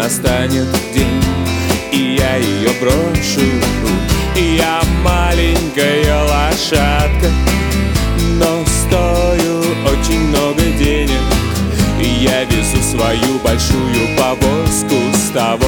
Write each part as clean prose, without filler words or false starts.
настанет день, и я ее брошу. Я маленькая лошадка, но стою очень много денег. Я везу свою большую повозку с того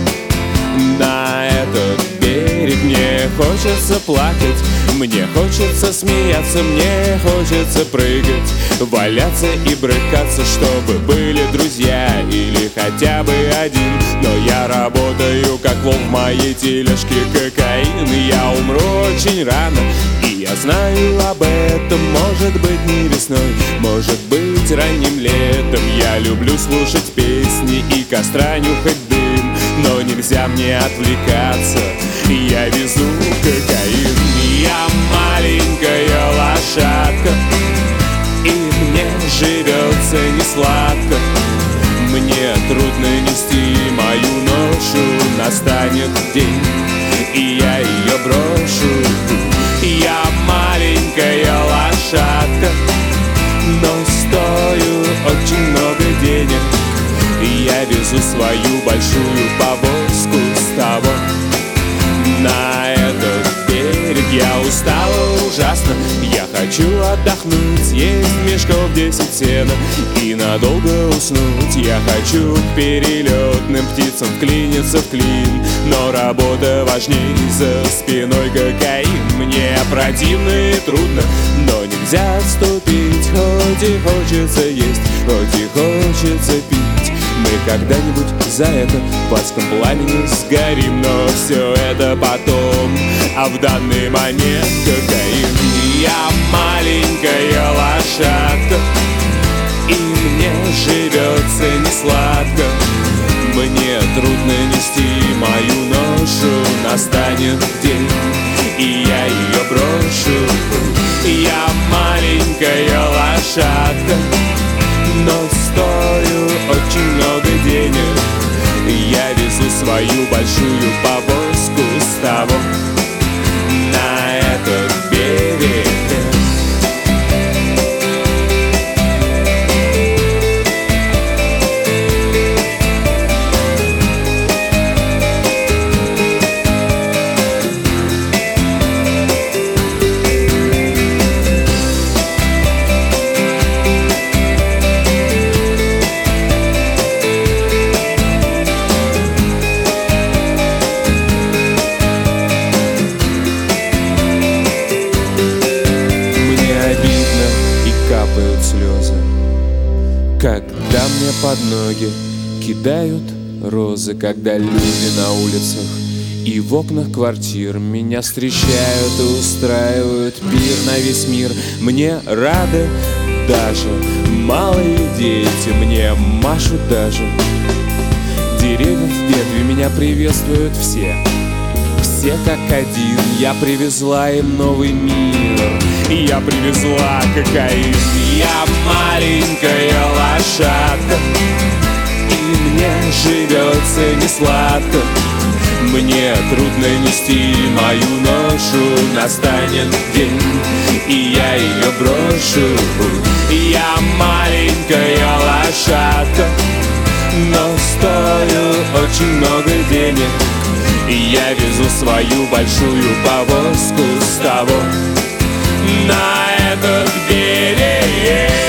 на этот берег. Мне хочется плакать, мне хочется смеяться, мне хочется прыгать, валяться и брыкаться, чтобы были друзья или хотя бы один. Но я работаю как вол в моей тележке кокаин. Я умру очень рано, и я знаю об этом. Может быть не весной, может быть ранним летом. Я люблю слушать песни и костра нюхать дым, но нельзя мне отвлекаться, я везу кокаин. Я маленькая лошадка, и мне живется несладко. Мне трудно нести мою ношу, настанет день, и я ее брошу. Я маленькая лошадка, но стою очень много денег. Я везу свою большую повозку с того на этот берег. Я устала ужасно, я хочу отдохнуть, съесть мешков 10 сена и надолго уснуть. Я хочу к перелетным птицам вклиниться в клин, но работа важней, за спиной кокаин. Мне противно и трудно, но нельзя отступить. Хоть и хочется есть, хоть и хочется пить. Мы когда-нибудь за это в адском пламени сгорим, но все это потом, а в данный момент кокаин. Я маленькая лошадка, и мне живется несладко. Мне трудно нести мою ношу, настанет день, и я ее брошу. Я маленькая лошадка, но стою очень много денег. Я везу свою большую повозку с того на этот берег. Слезы, когда мне под ноги кидают розы, когда люди на улицах и в окнах квартир меня встречают и устраивают пир на весь мир. Мне рады даже малые дети, мне машут даже деревья в ветви, меня приветствуют все как один. Я привезла им новый мир, я привезла кокаин. Я маленькая лошадка, и мне живется несладко. Мне трудно нести мою ношу, настанет день, и я ее брошу. Я маленькая лошадка, но стою очень много денег. Я везу свою большую повозку с того на этот берег.